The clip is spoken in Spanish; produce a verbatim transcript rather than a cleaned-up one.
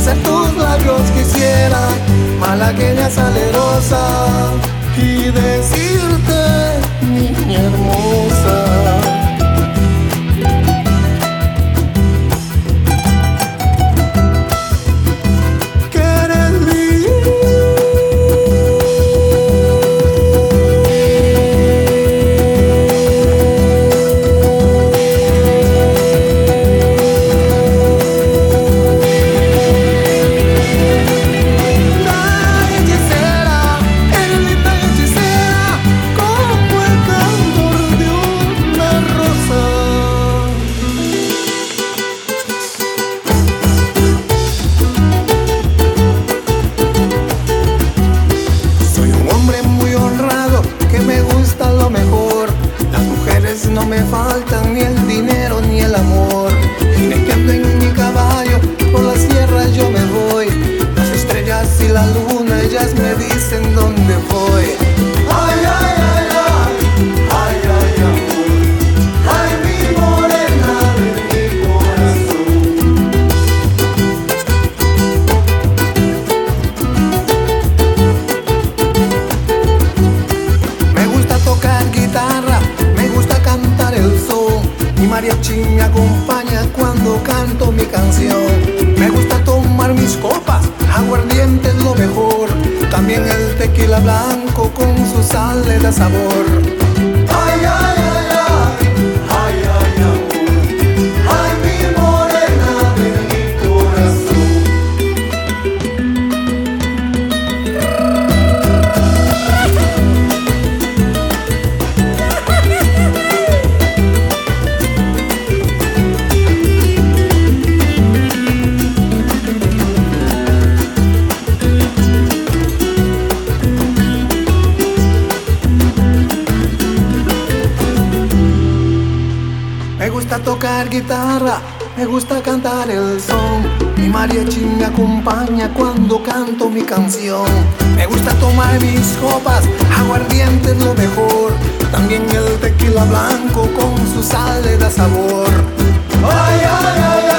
besar tus labios quisiera, malagueña salerosa, y decirte, niña hermosa. No me faltan ni el dinero ni el amor, jineteando en mi caballo por las sierras yo me voy. Las estrellas y la luna ellas me dicen dónde voy. Ay, ay, ay, ay, ay, ay, amor, ay, mi morena de mi corazón. Me gusta tocar guitarra, mi mariachi me acompaña cuando canto mi canción. Me gusta tomar mis copas, aguardiente es lo mejor. También el tequila blanco con su sal le da sabor. Ay, ay, ay, ay, ay, ay, amor, ay, mi morena de mi corazón. Me gusta tocar guitarra, me gusta cantar el son. Mi mariachi me acompaña cuando canto mi canción. Me gusta tomar mis copas, aguardiente es lo mejor. También el tequila blanco con su sal le da sabor. Ay, ay, ay, ay.